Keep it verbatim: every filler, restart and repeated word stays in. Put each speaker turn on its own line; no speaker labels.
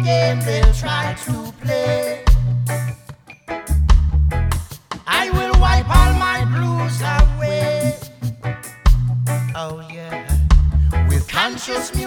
game they'll try to play. I will wipe all my blues away. Oh yeah, with conscious music.